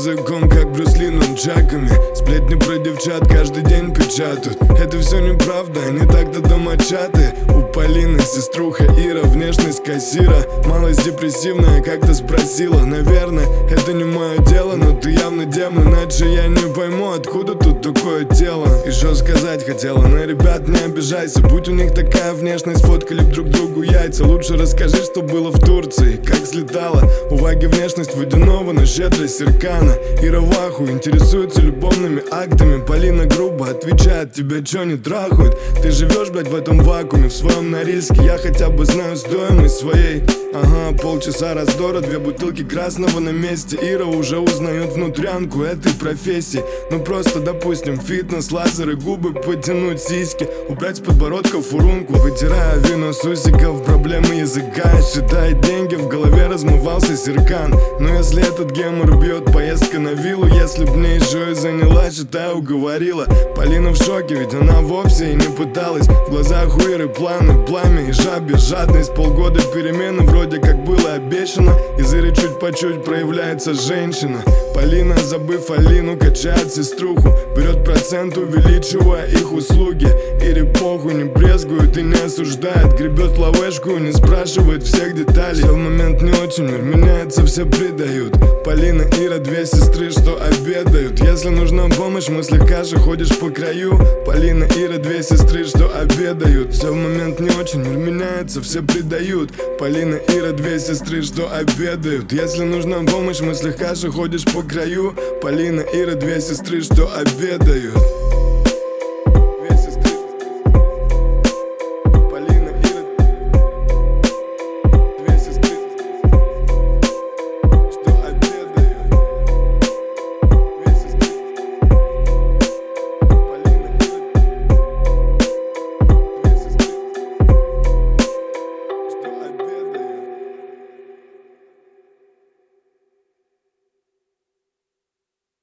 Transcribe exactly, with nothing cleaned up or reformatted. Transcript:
языком, как Брюс Ли, нунчаками. Сплетни про девчат каждый день печатают. Это все неправда, они так-то домочаты. У Полины сеструха Ира, внешность кассира. Малость депрессивная, как-то спросила. Наверное, это не мое дело, но ты явно демон, иначе я не пойму, откуда тут такое тело. И что сказать хотела, но, ребят, не обижайся. Будь у них такая внешность, фоткали б друг другу яйца. Лучше расскажи, что было в Турции, как слетала. У Ваги внешность водяного, но щедрость Серкана. Ира в аху, интересуется любовными актами. Полина грубо отвечает, тебя чё не трахают? Ты живешь, блядь, в этом вакууме, в своем Норильске. Я хотя бы знаю стоимость своей. Ага, полчаса раздора, две бутылки красного на месте. Ира уже узнает внутрянку этой профессии. Ну просто, допустим, фитнес, лазеры, губы потянуть, сиськи, убрать с подбородка фурунку. Вытирая вино с усиков, проблемы языка. Считает деньги, в голове размывался Серкан. Но если этот гемор бьет, поездка на виллу. Если б мне еще и заняла, считаю, уговорила. Полина в шоке, ведь она вовсе и не пыталась. В глазах у Иры планы, пламя и жабе жадность. Полгода перемены, вроде как было обещано. Из Иры чуть по чуть проявляется женщина. Полина, забыв Алину, качает сеструху. Берет процент, увеличивая их услуги. Ире похуй, не брезгует и не осуждает. Гребет лавешку, не спрашивает всех деталей. Все в момент не очень, мир меняется, все предают. Полина, Ира, две сестры, что обедают. Если нужна помощь, мы слегка же ходишь по краю. Полина, Ира, две сестры, что обедают. Все в момент не очень, мир меняется, все предают. Полина, Ира, две сестры, что обедают. Если нужна помощь, мы слегка же ходишь по краю. Полина, Ира, две сестры, что обедают.